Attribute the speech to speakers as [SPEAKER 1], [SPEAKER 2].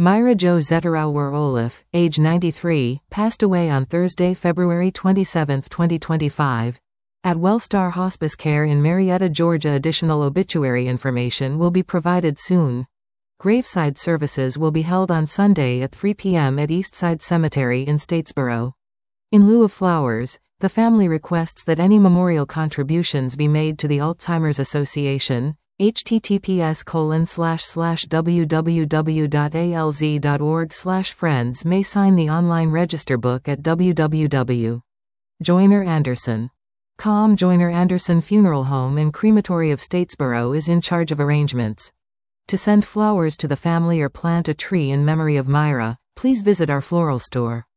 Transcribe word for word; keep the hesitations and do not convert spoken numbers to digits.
[SPEAKER 1] Myra Jo Zetterauer Olaf, age ninety-three, passed away on Thursday, February twenty-seventh, twenty twenty-five, at Wellstar Hospice Care in Marietta, Georgia. Additional obituary information will be provided soon. Graveside services will be held on Sunday at three p m at Eastside Cemetery in Statesboro. In lieu of flowers, the family requests that any memorial contributions be made to the Alzheimer's Association. H T T P S colon slash slash w w w dot a l z dot org slash friends may sign the online register book at w w w dot joyner anderson dot com. Joyner Anderson Funeral Home and Crematory of Statesboro is in charge of arrangements. To send flowers to the family or plant a tree in memory of Myra, please visit our floral store.